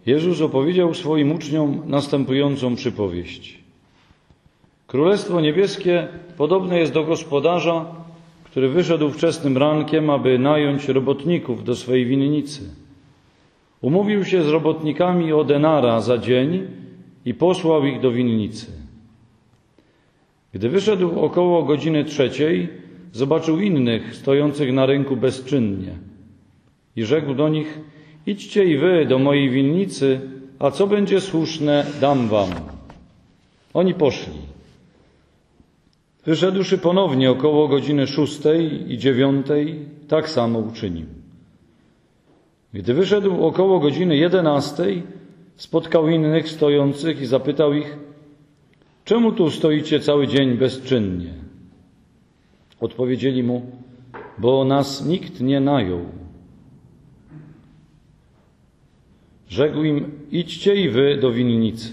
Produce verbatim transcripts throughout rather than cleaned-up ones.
Jezus opowiedział swoim uczniom następującą przypowieść. Królestwo niebieskie podobne jest do gospodarza, który wyszedł wczesnym rankiem, aby nająć robotników do swej winnicy. Umówił się z robotnikami o denara za dzień i posłał ich do winnicy. Gdy wyszedł około godziny trzeciej, zobaczył innych stojących na rynku bezczynnie i rzekł do nich: idźcie i wy do mojej winnicy, a co będzie słuszne, dam wam. Oni poszli. Wyszedłszy ponownie około godziny szóstej i dziewiątej, tak samo uczynił. Gdy wyszedł około godziny jedenastej, spotkał innych stojących i zapytał ich: czemu tu stoicie cały dzień bezczynnie? Odpowiedzieli mu: bo nas nikt nie najął. Rzekł im: idźcie i wy do winnicy.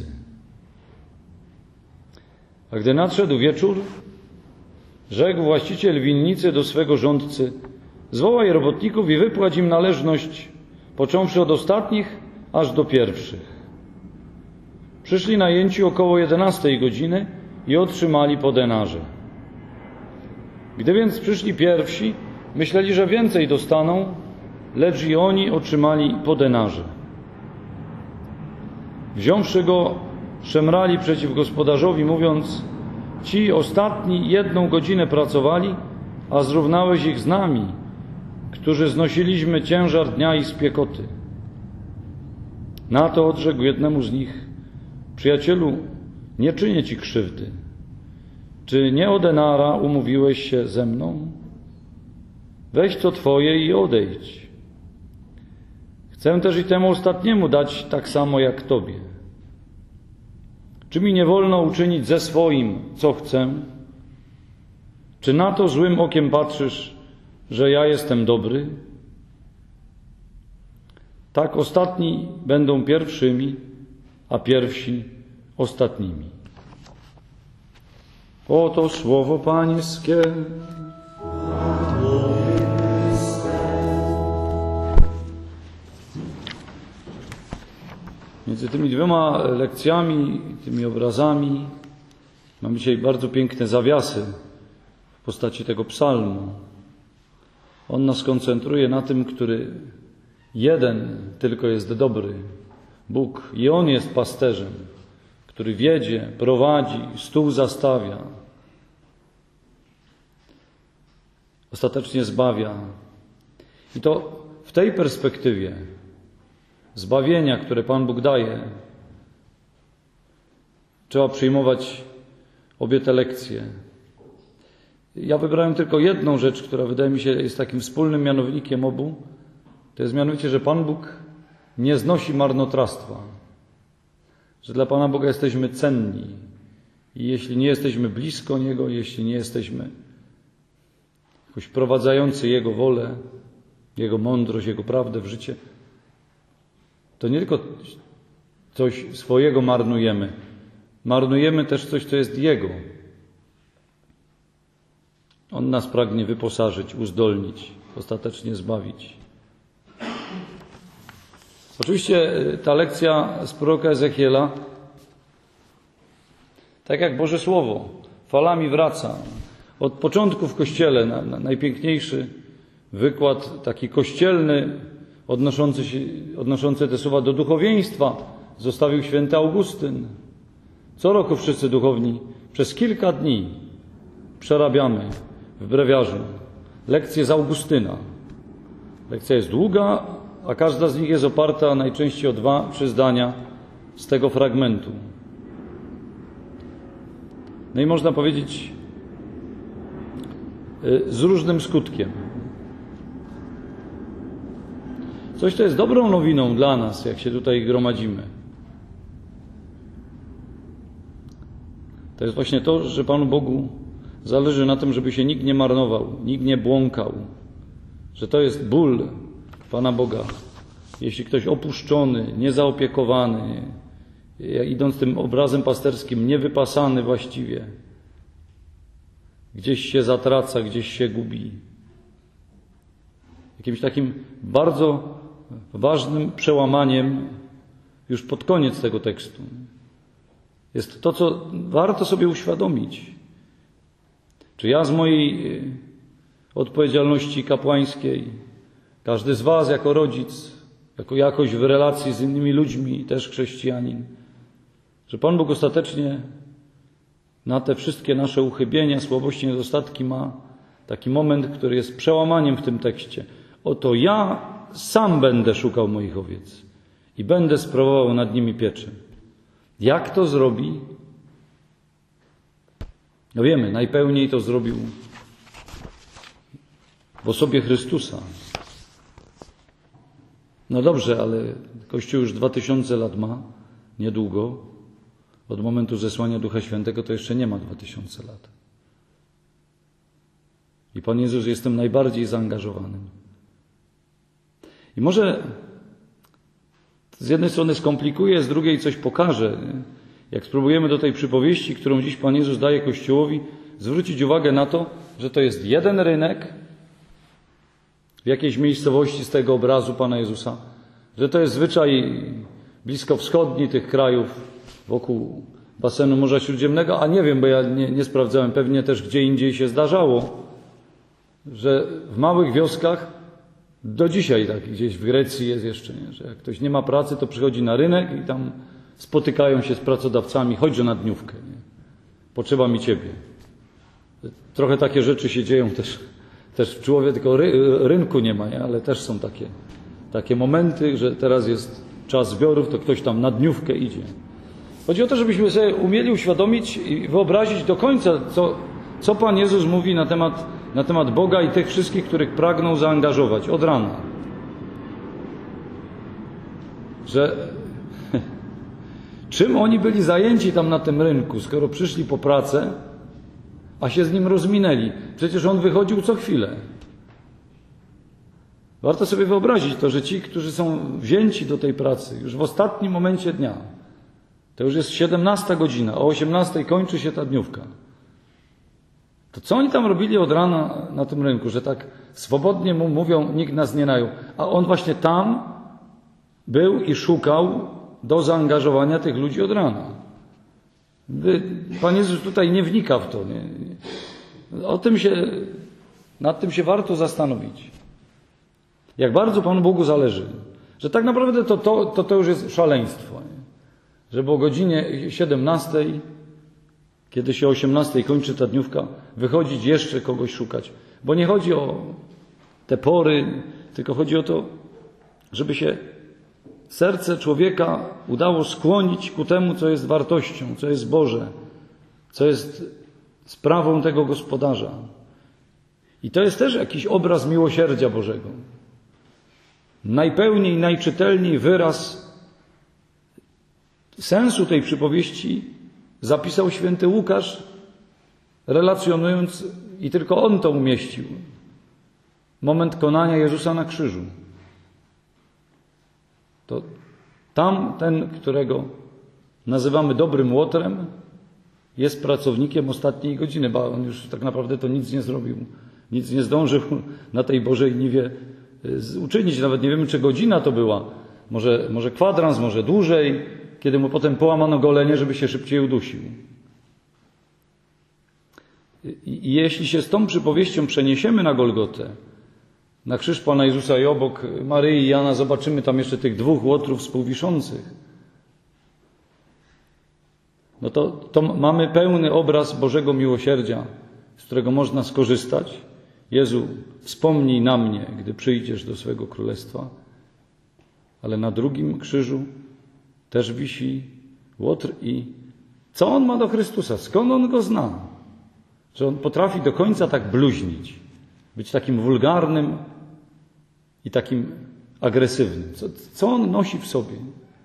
A gdy nadszedł wieczór, rzekł właściciel winnicy do swego rządcy: zwołaj robotników i wypłać im należność, począwszy od ostatnich aż do pierwszych. Przyszli najęci około jedenastej godziny i otrzymali po denarze. Gdy więc przyszli pierwsi, myśleli, że więcej dostaną, lecz i oni otrzymali po denarze. Wziąwszy go, szemrali przeciw gospodarzowi, mówiąc: ci ostatni jedną godzinę pracowali, a zrównałeś ich z nami, którzy znosiliśmy ciężar dnia i spiekoty. Na to odrzekł jednemu z nich: przyjacielu, nie czynię ci krzywdy. Czy nie o denara umówiłeś się ze mną? Weź co twoje i odejdź. Chcę też i temu ostatniemu dać tak samo jak tobie. Czy mi nie wolno uczynić ze swoim, co chcę? Czy na to złym okiem patrzysz, że ja jestem dobry? Tak ostatni będą pierwszymi, a pierwsi ostatnimi. Oto słowo Pańskie. Między tymi dwiema lekcjami, tymi obrazami mamy dzisiaj bardzo piękne zawiasy w postaci tego psalmu. On nas koncentruje na tym, który jeden tylko jest dobry, Bóg, i On jest pasterzem, który wiedzie, prowadzi, stół zastawia, ostatecznie zbawia. I to w tej perspektywie zbawienia, które Pan Bóg daje, trzeba przyjmować obie te lekcje. Ja wybrałem tylko jedną rzecz, która wydaje mi się jest takim wspólnym mianownikiem obu. To jest mianowicie, że Pan Bóg nie znosi marnotrawstwa. Że dla Pana Boga jesteśmy cenni. I jeśli nie jesteśmy blisko Niego, jeśli nie jesteśmy jakoś wprowadzający Jego wolę, Jego mądrość, Jego prawdę w życie, to nie tylko coś swojego marnujemy, marnujemy też coś, co jest Jego. On nas pragnie wyposażyć, uzdolnić, ostatecznie zbawić. Oczywiście ta lekcja z proroka Ezechiela, tak jak Boże Słowo, falami wraca. Od początku w Kościele na, na najpiękniejszy wykład, taki kościelny, odnoszący, się, odnoszący te słowa do duchowieństwa, zostawił święty Augustyn. Co roku wszyscy duchowni przez kilka dni przerabiamy w brewiarzu lekcje z Augustyna. Lekcja jest długa, a każda z nich jest oparta najczęściej o dwa, trzy zdania z tego fragmentu. No i można powiedzieć z różnym skutkiem. Coś, co jest dobrą nowiną dla nas, jak się tutaj gromadzimy. To jest właśnie to, że Panu Bogu zależy na tym, żeby się nikt nie marnował, nikt nie błąkał. Że to jest ból Pana Boga. Jeśli ktoś opuszczony, niezaopiekowany, idąc tym obrazem pasterskim, niewypasany właściwie, gdzieś się zatraca, gdzieś się gubi. Jakimś takim bardzo ważnym przełamaniem już pod koniec tego tekstu. Jest to, co warto sobie uświadomić. Czy ja z mojej odpowiedzialności kapłańskiej, każdy z was jako rodzic, jako jakość w relacji z innymi ludźmi, też chrześcijanin, że Pan Bóg ostatecznie na te wszystkie nasze uchybienia, słabości, niedostatki ma taki moment, który jest przełamaniem w tym tekście. Oto ja sam będę szukał moich owiec i będę sprawował nad nimi pieczę. Jak to zrobi? No wiemy, najpełniej to zrobił w osobie Chrystusa. No dobrze, ale Kościół już dwa tysiące lat ma, niedługo. Od momentu zesłania Ducha Świętego to jeszcze nie ma dwa tysiące lat. I Pan Jezus jest tym najbardziej zaangażowanym. I może z jednej strony skomplikuje, z drugiej coś pokaże. Jak spróbujemy do tej przypowieści, którą dziś Pan Jezus daje Kościołowi, zwrócić uwagę na to, że to jest jeden rynek w jakiejś miejscowości z tego obrazu Pana Jezusa, że to jest zwyczaj bliskowschodni tych krajów wokół basenu Morza Śródziemnego, a nie wiem, bo ja nie, nie sprawdzałem, pewnie też gdzie indziej się zdarzało, że w małych wioskach do dzisiaj tak gdzieś w Grecji jest jeszcze, nie? Że jak ktoś nie ma pracy, to przychodzi na rynek i tam spotykają się z pracodawcami, chodźże na dniówkę, nie? Potrzeba mi ciebie. Trochę takie rzeczy się dzieją też, też w człowiek, tylko ry, rynku nie ma, nie? Ale też są takie, takie momenty, że teraz jest czas zbiorów, to ktoś tam na dniówkę idzie. Chodzi o to, żebyśmy sobie umieli uświadomić i wyobrazić do końca, co, co Pan Jezus mówi na temat, na temat Boga i tych wszystkich, których pragną zaangażować od rana. Że czym oni byli zajęci tam na tym rynku, skoro przyszli po pracę, a się z nim rozminęli? Przecież on wychodził co chwilę. Warto sobie wyobrazić to, że ci, którzy są wzięci do tej pracy już w ostatnim momencie dnia, to już jest siedemnasta godzina, o osiemnastej kończy się ta dniówka. To co oni tam robili od rana na tym rynku, że tak swobodnie mu mówią, nikt nas nie najął. A on właśnie tam był i szukał do zaangażowania tych ludzi od rana. Pan Jezus tutaj nie wnika w to. Nie? O tym się, nad tym się warto zastanowić. Jak bardzo Panu Bogu zależy. Że tak naprawdę to, to, to, to już jest szaleństwo. Nie? Żeby o godzinie siedemnastej, kiedy się o osiemnastej kończy ta dniówka, wychodzić jeszcze kogoś szukać. Bo nie chodzi o te pory, tylko chodzi o to, żeby się serce człowieka udało skłonić ku temu, co jest wartością, co jest Boże, co jest sprawą tego gospodarza. I to jest też jakiś obraz miłosierdzia Bożego. Najpełniej, najczytelniej wyraz sensu tej przypowieści zapisał święty Łukasz, relacjonując, i tylko on to umieścił, moment konania Jezusa na krzyżu. To tam ten, którego nazywamy dobrym łotrem, jest pracownikiem ostatniej godziny, bo on już tak naprawdę to nic nie zrobił. Nic nie zdążył na tej Bożej niwie uczynić. Nawet nie wiemy, czy godzina to była. Może, może kwadrans, może dłużej, kiedy mu potem połamano golenie, żeby się szybciej udusił. I, i jeśli się z tą przypowieścią przeniesiemy na Golgotę, na krzyż Pana Jezusa i obok Maryi i Jana zobaczymy tam jeszcze tych dwóch łotrów współwiszących, no to, to mamy pełny obraz Bożego miłosierdzia, z którego można skorzystać. Jezu, wspomnij na mnie, gdy przyjdziesz do swego królestwa. Ale na drugim krzyżu też wisi łotr i co on ma do Chrystusa? Skąd on go zna? Że on potrafi do końca tak bluźnić, być takim wulgarnym i takim agresywnym. Co, co on nosi w sobie?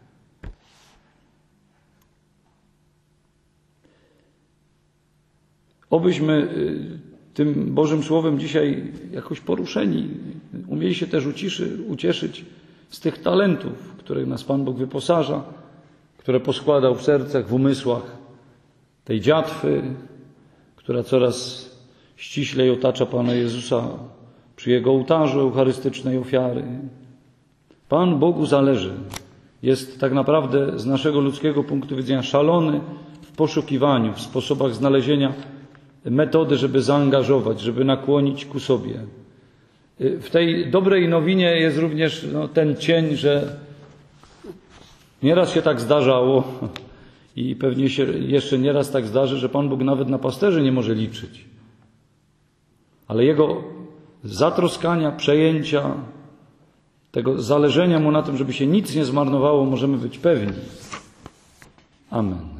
Obyśmy tym Bożym Słowem dzisiaj jakoś poruszeni, umieli się też uciszy, ucieszyć z tych talentów, których nas Pan Bóg wyposaża, które poskładał w sercach, w umysłach tej dziatwy, która coraz ściślej otacza Pana Jezusa przy Jego ołtarzu eucharystycznej ofiary. Pan Bogu zależy, jest tak naprawdę z naszego ludzkiego punktu widzenia szalony w poszukiwaniu, w sposobach znalezienia metody, żeby zaangażować, żeby nakłonić ku sobie. W tej dobrej nowinie jest również no, ten cień, że nieraz się tak zdarzało i pewnie się jeszcze nieraz tak zdarzy, że Pan Bóg nawet na pasterzy nie może liczyć. Ale Jego zatroskania, przejęcia, tego zależenia Mu na tym, żeby się nic nie zmarnowało, możemy być pewni. Amen.